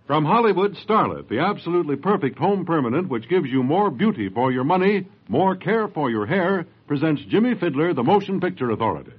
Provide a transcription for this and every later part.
From Hollywood, Starlet, the absolutely perfect home permanent which gives you more beauty for your money, more care for your hair, presents Jimmy Fiddler, the Motion Picture Authority.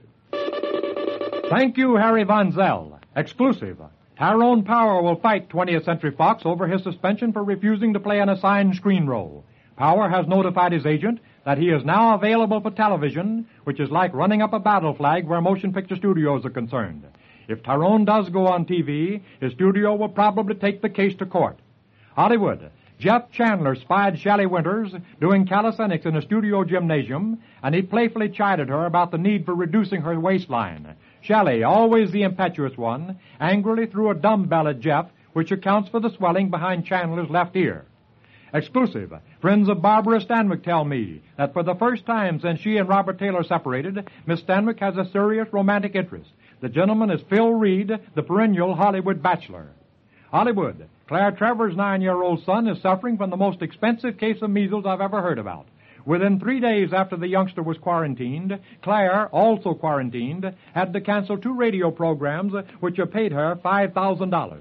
Thank you, Harry Von Zell. Exclusive. Tyrone Power will fight 20th Century Fox over his suspension for refusing to play an assigned screen role. Power has notified his agent that he is now available for television, which is like running up a battle flag where motion picture studios are concerned. If Tyrone does go on TV, his studio will probably take the case to court. Hollywood. Jeff Chandler spied Shelley Winters doing calisthenics in a studio gymnasium, and he playfully chided her about the need for reducing her waistline. Shelley, always the impetuous one, angrily threw a dumbbell at Jeff, which accounts for the swelling behind Chandler's left ear. Exclusive. Friends of Barbara Stanwyck tell me that for the first time since she and Robert Taylor separated, Miss Stanwyck has a serious romantic interest. The gentleman is Phil Reed, the perennial Hollywood bachelor. Hollywood. Claire Trevor's 9-year-old son is suffering from the most expensive case of measles I've ever heard about. Within 3 days after the youngster was quarantined, Claire, also quarantined, had to cancel 2 radio programs which have paid her $5,000.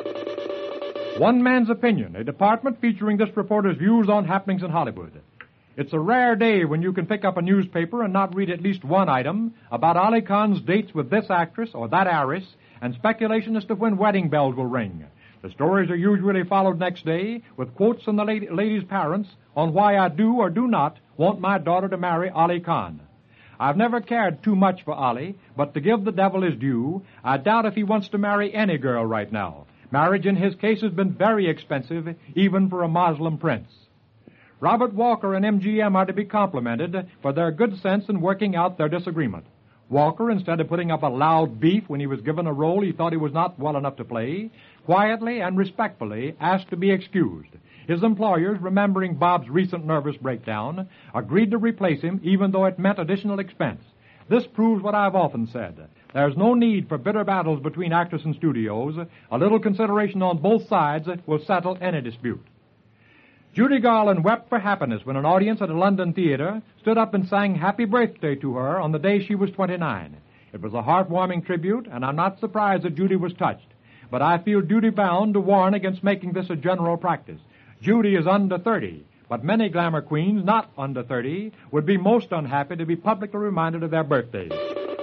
One Man's Opinion, a department featuring this reporter's views on happenings in Hollywood. It's a rare day when you can pick up a newspaper and not read at least one item about Ali Khan's dates with this actress or that heiress and speculation as to when wedding bells will ring. The stories are usually followed next day with quotes from the lady's parents on why I do or do not want my daughter to marry Ali Khan. I've never cared too much for Ali, but to give the devil his due, I doubt if he wants to marry any girl right now. Marriage in his case has been very expensive, even for a Muslim prince. Robert Walker and MGM are to be complimented for their good sense in working out their disagreement. Walker, instead of putting up a loud beef when he was given a role he thought he was not well enough to play, quietly and respectfully asked to be excused. His employers, remembering Bob's recent nervous breakdown, agreed to replace him even though it meant additional expense. This proves what I've often said. There's no need for bitter battles between actors and studios. A little consideration on both sides will settle any dispute. Judy Garland wept for happiness when an audience at a London theater stood up and sang happy birthday to her on the day she was 29. It was a heartwarming tribute, and I'm not surprised that Judy was touched. But I feel duty-bound to warn against making this a general practice. Judy is under 30, but many glamour queens not under 30 would be most unhappy to be publicly reminded of their birthdays.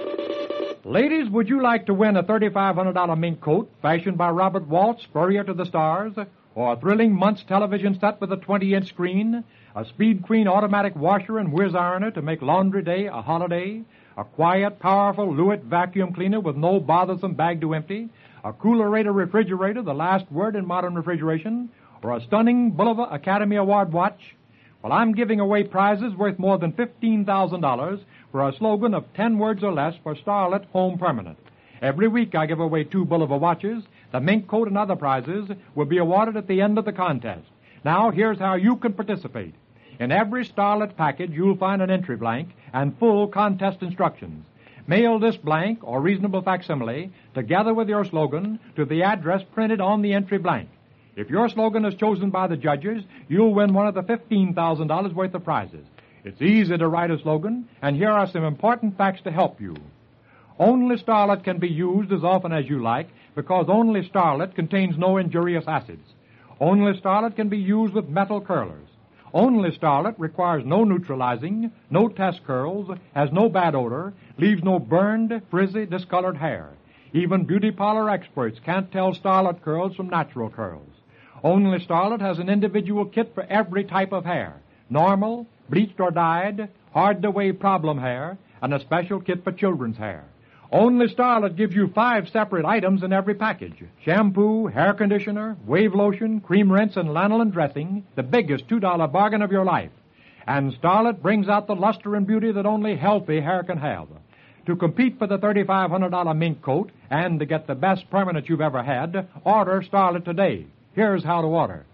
Ladies, would you like to win a $3,500 mink coat fashioned by Robert Waltz, Spurrier to the Stars? Or a thrilling month's television set with a 20-inch screen, a Speed Queen automatic washer and whiz ironer to make laundry day a holiday, a quiet, powerful Lewitt vacuum cleaner with no bothersome bag to empty, a Coolerator refrigerator, the last word in modern refrigeration, or a stunning Bulova Academy Award watch? Well, I'm giving away prizes worth more than $15,000 for a slogan of 10 words or less for Starlet Home Permanent. Every week I give away 2 Bulova watches. The mink coat and other prizes will be awarded at the end of the contest. Now, here's how you can participate. In every Starlet package, you'll find an entry blank and full contest instructions. Mail this blank or reasonable facsimile, together with your slogan, to the address printed on the entry blank. If your slogan is chosen by the judges, you'll win one of the $15,000 worth of prizes. It's easy to write a slogan, and here are some important facts to help you. Only Starlet can be used as often as you like because only Starlet contains no injurious acids. Only Starlet can be used with metal curlers. Only Starlet requires no neutralizing, no test curls, has no bad odor, leaves no burned, frizzy, discolored hair. Even beauty parlor experts can't tell Starlet curls from natural curls. Only Starlet has an individual kit for every type of hair. Normal, bleached or dyed, hard-to-wave problem hair, and a special kit for children's hair. Only Starlet gives you 5 separate items in every package. Shampoo, hair conditioner, wave lotion, cream rinse, and lanolin dressing, the biggest $2 bargain of your life. And Starlet brings out the luster and beauty that only healthy hair can have. To compete for the $3,500 mink coat and to get the best permanent you've ever had, order Starlet today. Here's how to order.